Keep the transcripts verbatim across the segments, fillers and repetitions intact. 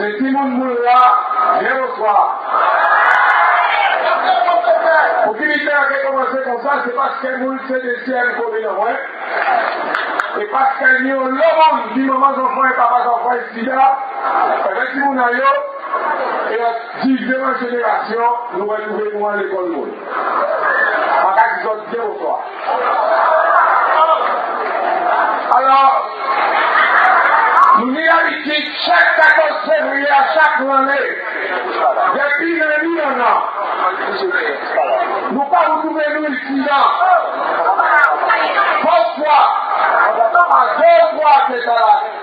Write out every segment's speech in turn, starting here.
Mais si mon moulin, viens bonsoir. Pour qui militaire qui a commencé comme ça, c'est parce qu'elle moule c'est des ciels pour venir, ouais. Et parce qu'elle n'y a le monde qui maman enfants et papa enfants et sida, avec si mon aïe, et la dixième génération, nous retrouvons à l'école moule. En cas qu'ils sont bien bonsoir. Alors, nous n'y habitons chaque quatorze février à chaque année. Depuis l'année, on a. Nous pas retrouver nous ici là. Trois fois, à deux fois c'est ça là.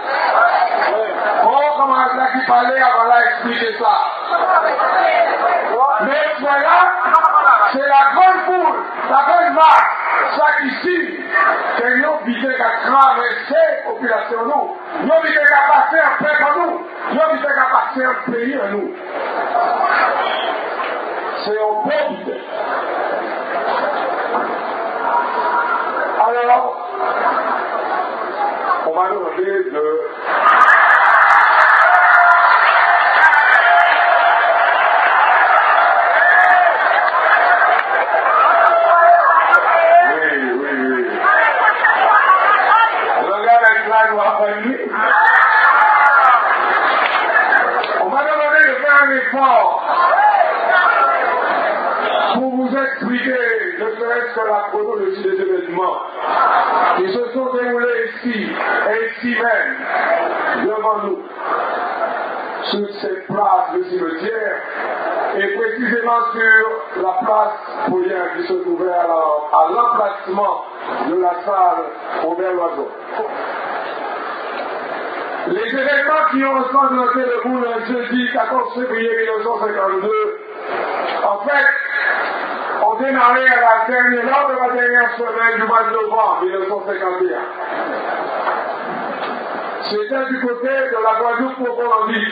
On commence à qui parler avant à expliquer ça. Mais voilà, c'est la grande foule, la grande masse, chaque ici, que nous obligés à traverser la population nous. Nous obligés à passer un peuple en nous. Nous obligés à passer un pays en nous. C'est un bon idée. Alors, on va nous demander de... Oui, oui, oui. Le gars avec là nous a fallu. On m'a demandé de faire un effort pour vous expliquer, ne serait-ce que la chronologie des événements qui se sont déroulés ici et ici même, devant nous, sur cette place de cimetière, et précisément sur la place Paulien qui se trouvait à l'emplacement de la salle Robert Loiseau. Les événements qui ont ensanglanté le bout le jeudi quatorze février mille neuf cent cinquante-deux, en fait, ont démarré à la dernière heure de la dernière semaine du mois de novembre mille neuf cent cinquante et un. C'était du côté de la Guadeloupe Colombie,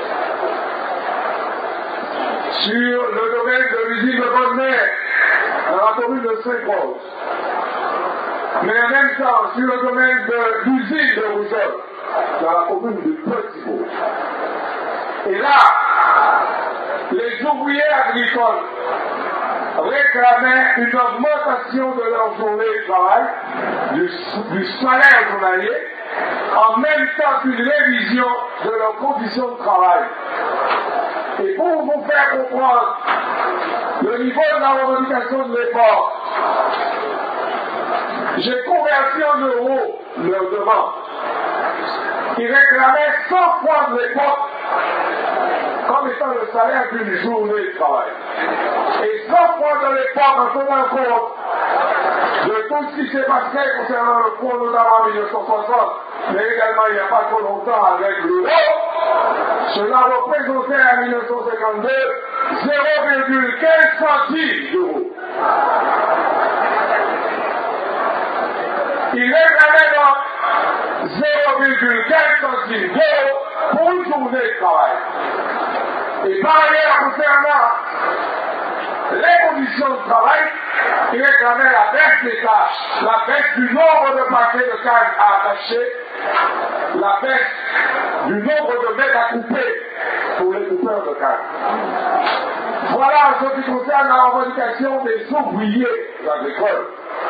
sur le domaine de l'usine de Bonne-Mère, dans la commune de Saint-Rose. Mais en même temps, sur le domaine de l'usine de Roussel, dans la commune de Petit-Beau. Et là, les ouvriers agricoles réclamaient une augmentation de leur journée de travail, du, du salaire journalier, en même temps qu'une révision de leurs conditions de travail. Et pour vous faire comprendre le niveau de la revendication de l'époque, j'ai converti en euros leur demande. Ils réclamaient cent fois de l'époque comme étant le salaire d'une journée de travail. Et cent fois de l'époque en tenant compte de tout ce qui s'est passé concernant le fonds notamment en mille neuf cent soixante, mais également il n'y a pas trop longtemps avec l'euro, cela représentait en mille neuf cent cinquante-deux zéro virgule quinze centimes d'euros. Il réclamait donc zéro virgule quinze centimes d'euros pour une journée de travail. Et par ailleurs, concernant les conditions de travail, il réclamait la baisse des tâches, la baisse du nombre de paquets de canne à attacher, la baisse du nombre de mètres à couper pour les coupeurs de canne. Voilà ce qui concerne la revendication des ouvriers agricoles.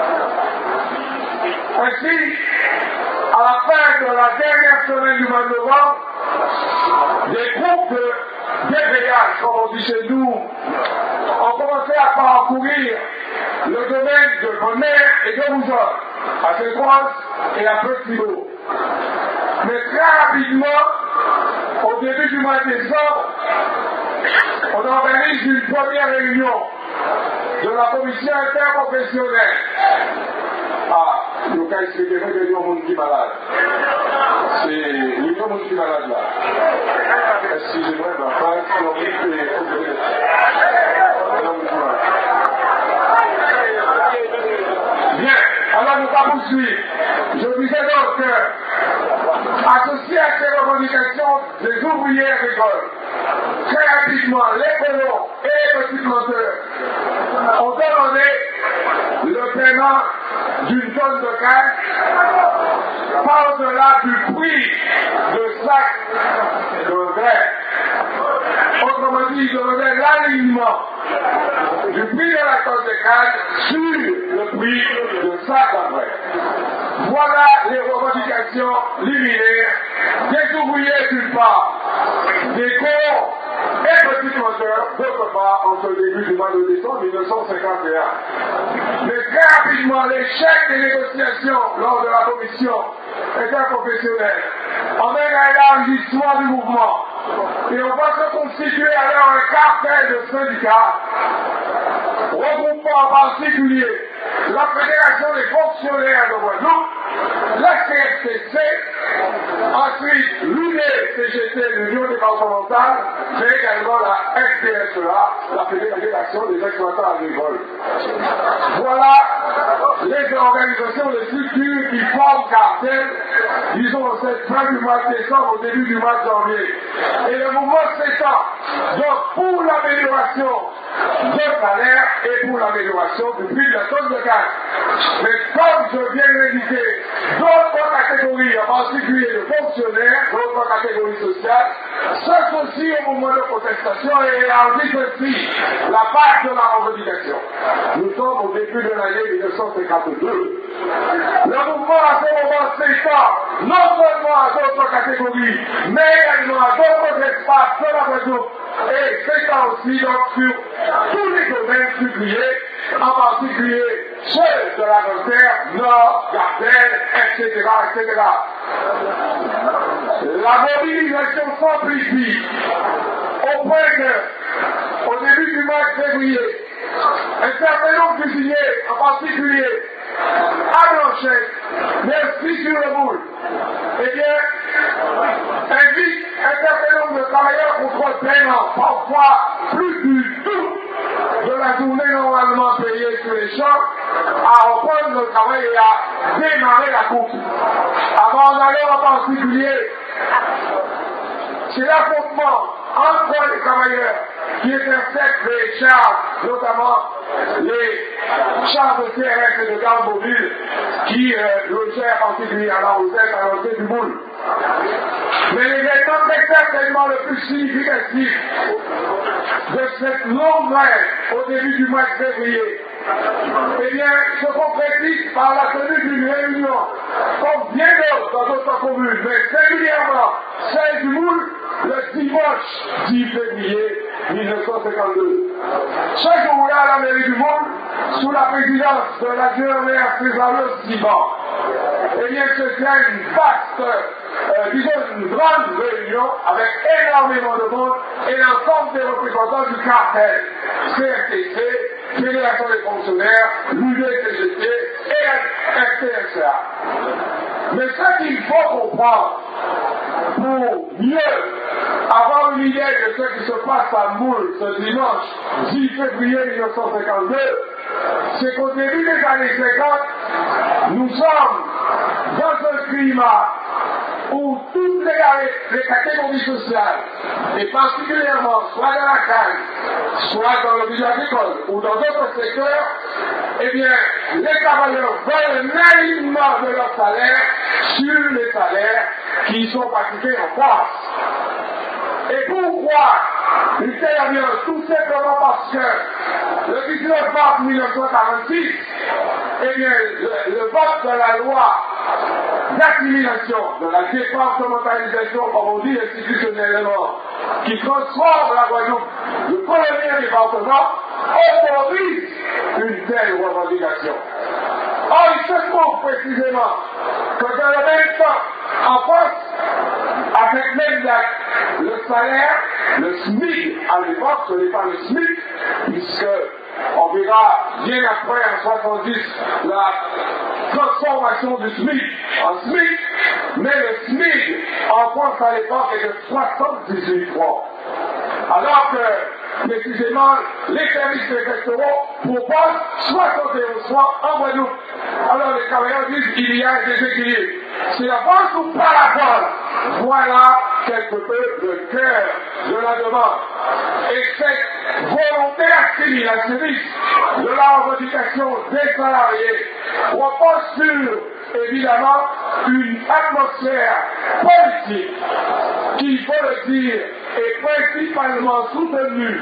Ainsi, à la fin de la dernière semaine du mois de novembre, des groupes de débrayage, comme on dit chez nous, ont commencé à parcourir le domaine de Bonne-Mère et de Roussel, à Saint-Rose et à Petit-Beau. Mais très rapidement, au début du mois de décembre, on organise une première réunion de la commission interprofessionnelle. Ah, le cas expliqué, c'est le monde qui est malade. C'est le monde qui est malade là. Excusez-moi, ma femme, c'est l'homme qui est bien, alors nous allons poursuivre. Je disais donc que, associé à ces revendications des ouvriers agricoles, très rapidement, les colons et les petits planteurs ont demandé le paiement d'une tonne de canne par-delà du prix de sac de grès. aussi demandait l'alignement du prix de la tonne de canne sur le prix de sac d'engrais. Voilà les revendications liminaires des ouvriers d'une part, des corps et petits moteurs d'autre part en ce début du mois de décembre mille neuf cent cinquante et un. Mais très rapidement, l'échec des négociations lors de la commission interprofessionnelle emmène à l'élargissement du mouvement et on va se constituer alors un cartel de syndicats regroupant en particulier la Fédération des fonctionnaires de Guadeloupe, la C F T C, ensuite l'U D C G T, l'Union départementale, mais également la F D S E A, la Fédération des exploitants agricoles. Voilà les organisations, les structures qui forment cartel, disons, cette fin du mois de décembre au début du mois de janvier. Et le mouvement s'étend donc pour l'amélioration de salaire et pour l'amélioration du prix de la tonne de gaz. Mais comme je viens de l'indiquer, d'autres catégories, en particulier les fonctionnaires, d'autres catégories sociales, s'associent au mouvement de protestation et élargissent aussi la base de la revendication. Nous sommes au début de l'année mille neuf cent cinquante-deux. Le mouvement à ce moment s'étend non seulement à d'autres catégories, mais également à d'autres espaces de la Guadeloupe et s'étend aussi donc sur tous les domaines publiés, en particulier ceux de la Grande-Terre, Nord, Gardelle, et cetera, et cetera. La mobilisation s'amplifie au point que, au début du mois de février, un certain nombre d'usiniers, en particulier à Blanchette, mais aussi sur le Boule, eh bien, invite un certain nombre de travailleurs contre paiement, parfois plus du tout de la journée normalement payée sur les champs, à reprendre le travail et à démarrer la course. Avant d'aller en particulier, c'est l'affrontement entre les travailleurs qui interceptent les chars, notamment les chars de C R S et de garde mobile qui euh, logeaient en particulier à la Rosette, à l'entrée du Boule. Mais l'événement très certainement le plus significatif de cette longue grève au début du mois de février, eh bien, se concrétise par la tenue d'une réunion, comme bien d'autres dans d'autres communes, mais singulièrement celle du Boule, le dimanche dix février mille neuf cent cinquante-deux. Ce jour-là, à la mairie du Boule, sous la présidence de l'adjoint maire César Siban, eh bien, se tient une vaste, euh, disons, une grande réunion avec énormément de monde et l'ensemble des représentants du cartel, C F T C, Fédération des fonctionnaires, l'U D C G T et F T S A. Mais ce qu'il faut comprendre pour mieux avoir une idée de ce qui se passe à Moule ce dimanche dix février mille neuf cent cinquante-deux, c'est qu'au début des années cinquante, nous sommes dans un climat où toutes les, les catégories sociales, et particulièrement soit dans la canne, soit dans le milieu agricole ou dans d'autres secteurs, eh bien, les travailleurs veulent un alignement de leur salaire sur les salaires qui sont pratiqués en France. Et pourquoi une telle alliance? Tout simplement parce que le dix-neuf mars mille neuf cent quarante-six, eh bien, le, le vote de la loi d'assimilation, de la départementalisation, comme on dit institutionnellement, qui transforme la Guadeloupe de colonie en département, autorise une telle revendication. Or, il se trouve précisément que dans le même temps, en France, à cette même date, le salaire, le SMIC à l'époque, ce n'est pas le SMIC, puisque on verra bien après en soixante-dix la transformation du SMIC en SMIC, mais le SMIC en France à l'époque est de soixante-dix-huit francs. Alors que, précisément, les services préfectoraux proposent soixante et onze francs en Guadeloupe. Alors les travailleurs disent qu'il y a un déséquilibre. C'est la France ou pas la France? Voilà quelque peu le cœur de la demande. Et cette volonté assimilationniste de la revendication des salariés repose sur, évidemment, une atmosphère politique qui, il faut le dire, est principalement soutenue,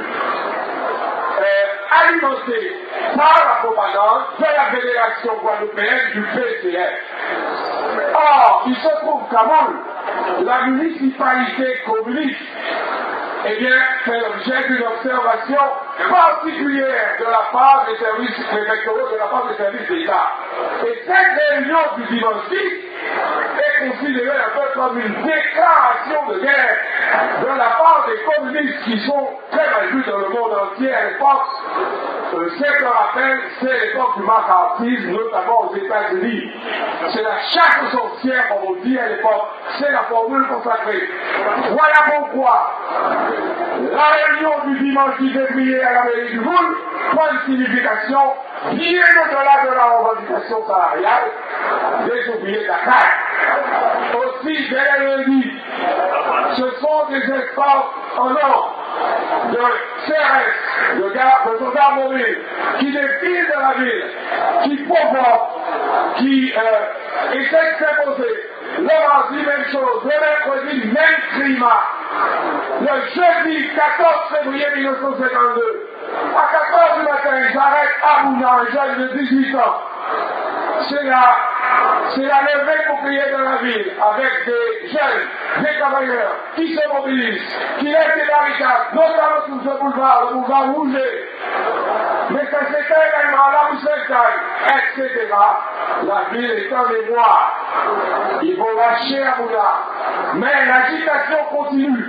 euh, alimentée par la propagande de la Fédération guadeloupéenne du P C F. Or, il se trouve qu'à Moule, la municipalité communiste, eh bien, fait l'objet d'une observation particulière de la part des services préfectoraux, de la part des services d'État. Et cette réunion du dimanche six est considérée un peu comme une déclaration de guerre de la part des communistes qui sont très mal vus dans le monde entier à l'époque. Euh, ce que je rappelle, c'est l'époque du macartisme, notamment aux États-Unis. C'est la chasse aux sorcières, comme on dit à l'époque. C'est la formule consacrée. Voilà pourquoi la réunion du dimanche dix février à la mairie du Moule prend une signification bien au-delà de la revendication salariale des ouvriers de la C A I. Aussi, dès lundi, ce sont des escortes en or de C R S, de, de soldats mobiles, qui défilent de la ville, qui provoquent, qui euh, essaient de s'imposer. Le mardi, même chose. Le mercredi, même climat. Le jeudi quatorze février mille neuf cent cinquante-deux, à quatre heures du matin, j'arrête à Mouna, un jeune de dix-huit ans. C'est la, c'est la levée pour prier dans la ville, avec des jeunes, des travailleurs, qui se mobilisent, qui lèvent des barricades, notamment sur ce boulevard, le boulevard Rouget. Mais ça c'était également la rue Sainte-Anne, et cetera. La ville est en mémoire. Ils vont lâcher à Mouna. Mais l'agitation continue.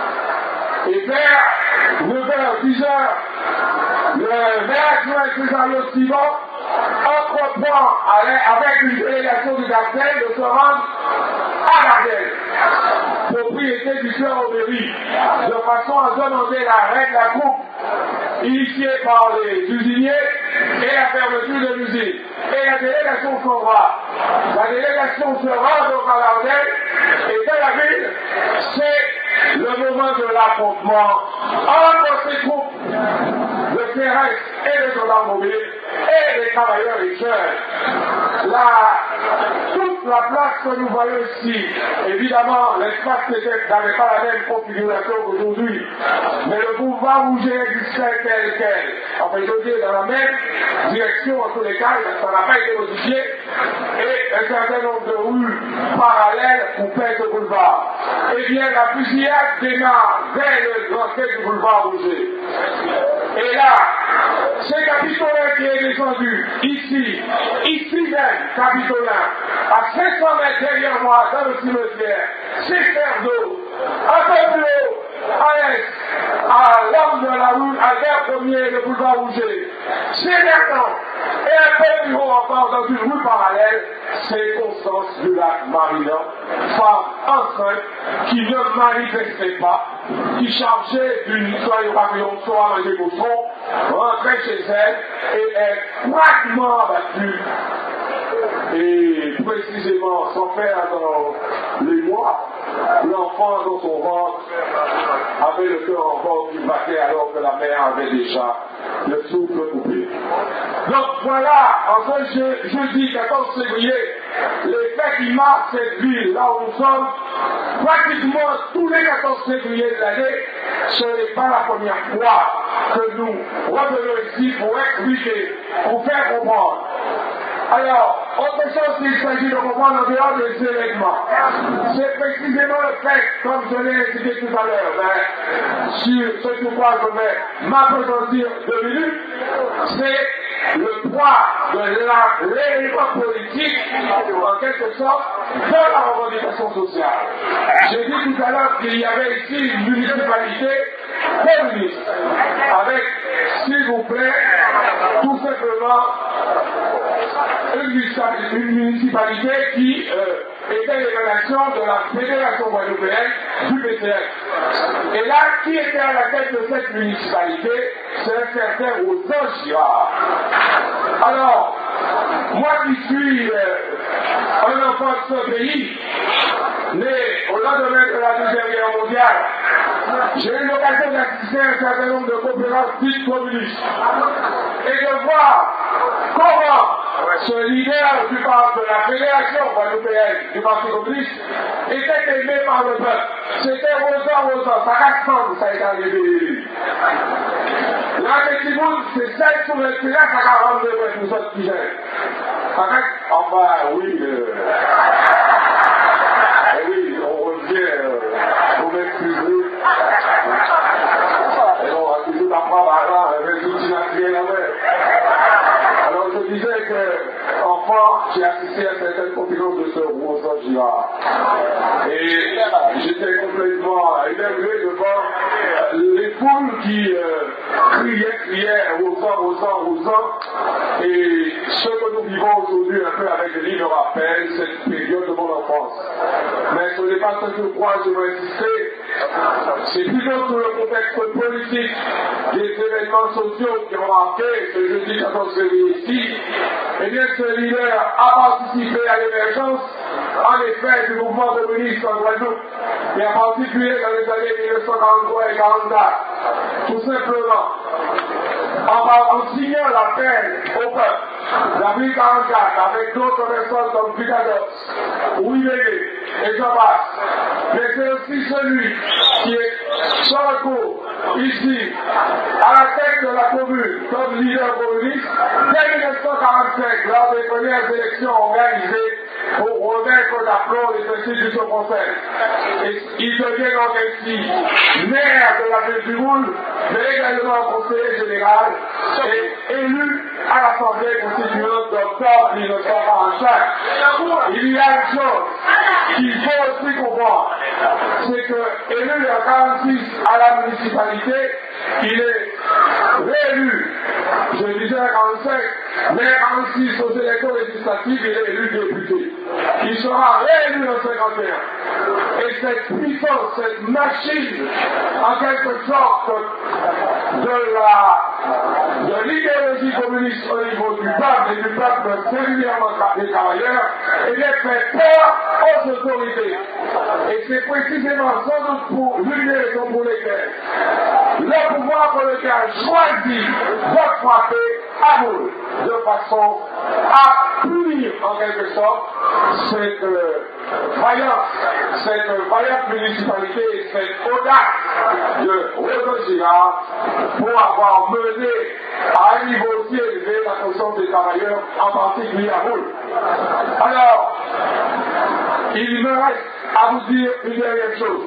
Et vers neuf heures, dix heures, le maire adjoint Césario Simon entreprend avec une délégation du Gardel de se rendre à Gardel, propriété du cœur au mairie, de façon à demander l'arrêt de la coupe initiée par les usiniers et la fermeture de l'usine. Et la délégation s'en va. La délégation se rend donc à Gardel et dans la ville, c'est le moment de l'affrontement entre ces troupes de C R S et les soldats mobiles et les travailleurs et jeunes. La, toute la place que nous voyons ici, évidemment, l'espace n'avait pas la même configuration qu'aujourd'hui, mais le boulevard Rouget existait tel quel. Enfin, je dis dans la même direction en tous les cas, ça n'a pas été modifié, et un certain nombre de rues parallèles coupaient ce boulevard. Eh bien, la fusillade démarre dès le grand quai du boulevard Rouget. Et là, c'est Capitolin qui est descendu, ici, ici même, Capitolin, à cinq cents mètres derrière moi, dans le cimetière, c'est terre d'eau, un peu plus haut, à l'est, à l'angle de la rue, Albert Premier, le boulevard Rouget. C'est maintenant, et un peu plus haut encore, dans une rue parallèle, c'est Constance du lac Marinon, femme enceinte, qui ne manifestait pas, qui chargeait d'une soirée pavillon soir dans des bouchons, rentrait chez elle et est pratiquement abattue. Et précisément, son père dans les mois, l'enfant dans son ventre avait le cœur encore qui battait alors que la mère avait déjà le souffle coupé. Donc voilà, en ce je, jeudi quatorze février, les faits qui marquent cette ville, là où nous sommes, pratiquement tous les quatorze février de l'année, ce n'est pas la première fois que nous revenons ici pour expliquer, pour faire comprendre. Alors, autre chose qu'il s'agit de comprendre en dehors des événements, c'est précisément le fait, comme je l'ai expliqué tout à l'heure, ben, sur ce sur quoi je vais m'appesantir deux minutes, c'est le poids de l'élément politique, en quelque sorte, de la revendication sociale. J'ai dit tout à l'heure qu'il y avait ici une municipalité communiste, avec, s'il vous plaît, tout simplement, une municipalité qui euh, était l'émanation de la Fédération guadeloupéenne du P C F. Et là, qui était à la tête de cette municipalité? C'est un certain Rosan Girard. Alors, moi qui suis euh, un enfant de ce pays, né au lendemain de la Deuxième Guerre mondiale, j'ai eu l'occasion d'assister à un certain nombre de conférences dites communistes et de voir comment ce leader du parti de la Fédération guadeloupéenne du Parti communiste était aimé par le peuple. C'était Rosa Rosa, ça rassemble, ça a été arrivé. Là, les Timoun, c'est celle sur le terrain, ça quarante-deux pour cent qui gèrent. Enfin, oui, euh... eh oui, on revient, euh, pour m'excuser. Et on va toujours apprendre par là, avec l'outil naturel à mer. Alors je disais que, enfant, j'ai assisté à certaines conférences de ce Rosa Girard. Et j'étais complètement énervé devant les foules qui euh, criaient, criaient, Rosa, Rosa, Rosa. Et ce que nous vivons aujourd'hui un peu avec les livres rappellent cette période de mon enfance. Mais ce n'est pas ce que je crois, je veux insister. C'est plutôt sur le contexte politique des événements sociaux qui ont marqué ce jeudi quatorze février ici. Eh bien, ce leader a participé à l'émergence, en effet, du mouvement communiste en Guadeloupe, et en particulier dans les années mille neuf cent quarante-trois et mille neuf cent quarante-quatre. Tout simplement, en, en signant l'appel au peuple d'avril mille neuf cent quarante-quatre avec d'autres personnes comme Picados, Ouiméné et j'en passe. Mais c'est aussi celui qui est sur le coup, ici, à la tête de la commune, comme leader communiste, dès mille neuf cent quarante-cinq, lors des premières élections organisées pour remettre d'aplomb les institutions françaises. Et il devient donc ainsi maire de la ville du Moule, mais également conseiller général et élu à l'Assemblée constituante d'octobre mille neuf cent quarante-cinq. Il y a une chose qu'il faut aussi comprendre, c'est que élu en mille neuf cent quarante-six à la municipalité, il est réélu, je disais en quarante-cinq, mais en quarante-six aux élections législatives, il est élu député. Il sera réélu en cinquante et un. Et cette puissance, cette machine, en quelque sorte, de la de l'idéologie communiste au niveau du peuple et du peuple singulièrement des travailleurs, eh bien, fait peur aux autorités. Et c'est précisément sans doute pour l'une des raisons pour lesquelles le pouvoir politique a choisi de frapper à vous de façon à punir en quelque sorte cette euh, vaillance, cette euh, vaillante municipalité et cette audace de Rosa Girard pour avoir mené à un niveau aussi élevé la conscience des travailleurs, en particulier à Moule. Alors, il me reste à vous dire une dernière chose.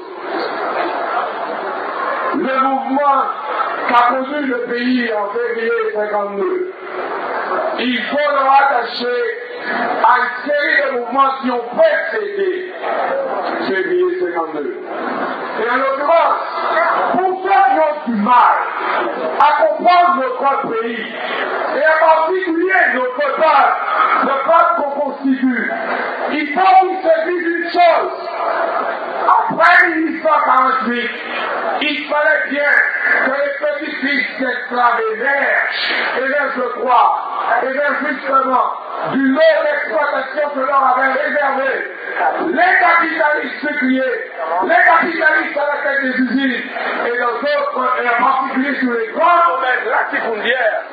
Le mouvement qu'a connu le pays en février mille neuf cent cinquante-deux, il faut le rattacher à une série de mouvements qui ont précédé février mille neuf cent cinquante-deux. Et en l'occurrence, pour ceux qui ont du mal à comprendre notre pays, et en particulier notre peuple, le peuple qu'on constitue, il faut qu'ils se disent une chose. Après mille neuf cent quarante-huit, il fallait bien que les petits-fils d'esclaves émergent, et bien je crois, et bien justement, du lot d'exploitation que leur avait réservé les capitalistes séculiers, les capitalistes à la tête des usines, et dans d'autres, et en particulier sur les grands domaines latifundiaires.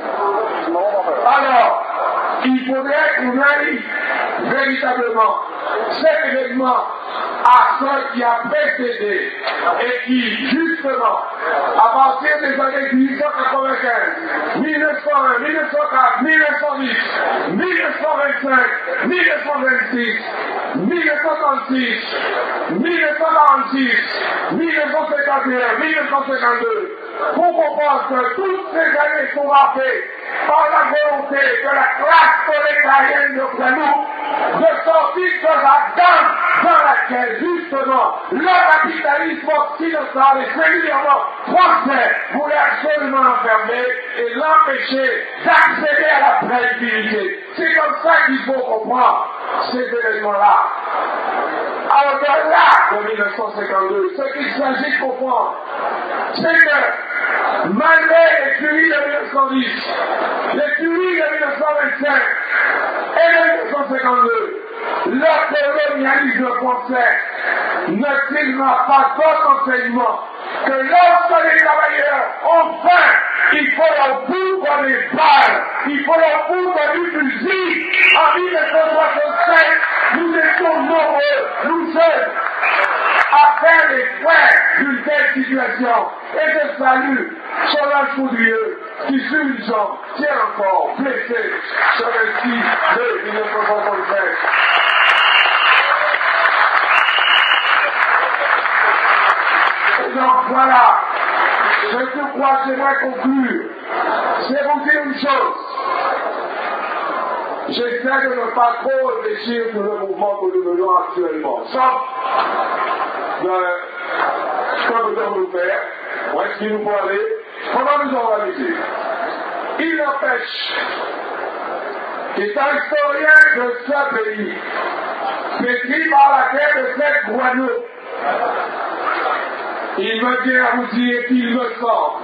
Alors, il faudrait qu'on aille véritablement cet événement à ce qui a précédé et qui, justement, à partir des années mille neuf cent quatre-vingt-quinze, mille neuf cent un, mille neuf cent quatre, mille neuf cent dix, mille neuf cent vingt-cinq, mille neuf cent vingt-six, mille neuf cent trente-six, mille neuf cent quarante-six, mille neuf cent cinquante et un, mille neuf cent cinquante-deux, pour comprendre que toutes ces années sont marquées par la volonté de la classe prolétarienne de Guadeloupe de sortir de la danse dans laquelle, justement, le capitalisme occidental et singulièrement français voulait absolument l'enfermer et l'empêcher d'accéder à la productivité. C'est comme ça qu'il faut comprendre ces événements-là. Au-delà de mille neuf cent cinquante-deux, ce qu'il s'agit de comprendre, c'est que malgré les tueries de mille neuf cent dix, les tueries de mille neuf cent vingt-cinq et de mille neuf cent cinquante-deux, le colonialisme français ne tira pas d'autre enseignement que lorsque les travailleurs ont faim, il faut leur poudre des balles, il faut leur poudre du fusil, nation. Et je salue Solange Foudrieux, qui sur une jambe tient encore blessé ce récit de mille neuf cent soixante-treize. Et donc voilà, ce que quoi j'aimerais conclure, c'est vous dire une chose. J'essaie de ne pas trop réfléchir sur le mouvement que nous menons actuellement. Sauf de ce que nous devons nous faire, où est-ce qu'il nous faut aller, comment nous organiser. Il n'empêche qu'étant historien de ce pays, pétri par la terre de cette Guadeloupe, il me vient à vous dire qu'il me semble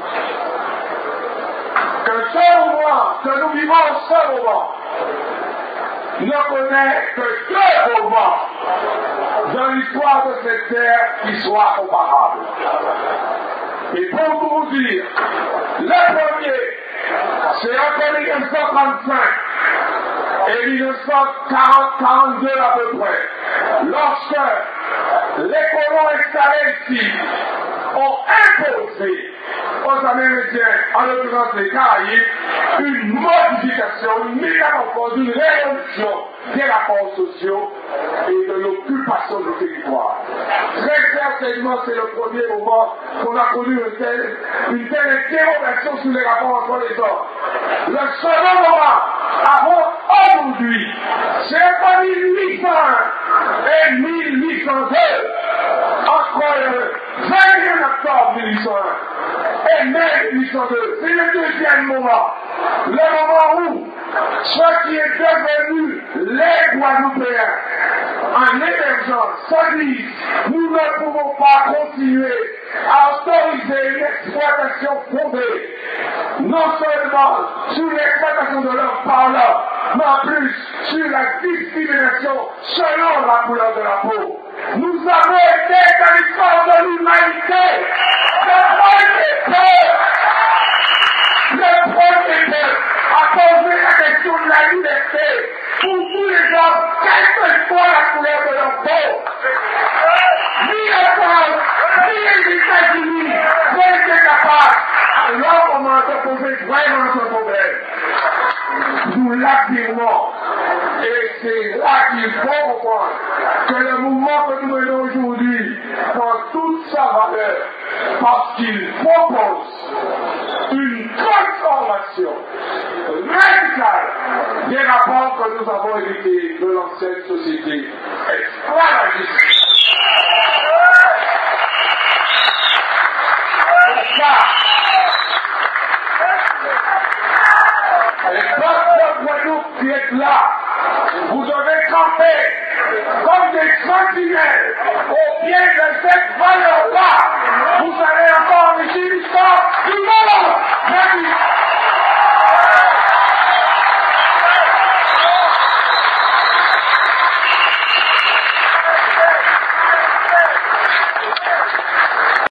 que ce moment, que nous vivons ce moment, ne connaît que deux moments dans l'histoire de cette terre qui soient comparables. Et pour vous dire, le premier, c'est entre mille neuf cent trente-cinq et mille neuf cent quarante quarante-deux à peu près, lorsque les colons installés ici ont imposé aux Amérindiens, en l'occurrence les Caraïbes, une modification, une métamorphose, une révolution des rapports sociaux et de l'occupation du territoire. Très certainement, c'est le premier moment qu'on a connu une telle, une telle interrogation sur les rapports entre les hommes. Le second moment, avant aujourd'hui, c'est entre mille huit cent un et mille huit cent deux, entre le vingt et un octobre mille huit cent un et mai mille huit cent deux. C'est le deuxième moment, le moment où ce qui est devenu les Guadeloupéens en émergence se disent nous ne pouvons pas continuer à autoriser une exploitation fondée non seulement sur l'exploitation de leurs parlants, mais en plus sur la discrimination selon la couleur de la peau. Nous avons été dans l'histoire de l'humanité le premier peuple, le premier peuple à poser la question de la liberté pour tous les hommes, quelle que soit la couleur de leur peau. Ni la France, ni les États-Unis n'ont été capables. Alors on a posé vraiment ce problème. Nous l'affirmons. Et c'est là qu'il faut comprendre que le mouvement que nous menons aujourd'hui prend toute sa valeur parce qu'il propose une transformation radicale des rapports que nous avons hérités de l'ancienne société esclavagiste. C'est ça. Les peuples de Guadeloupe qui êtes là, vous devez camper comme des sentinelles au pied de cette valeur-là. Vous allez encore enrichir l'histoire du monde. Merci.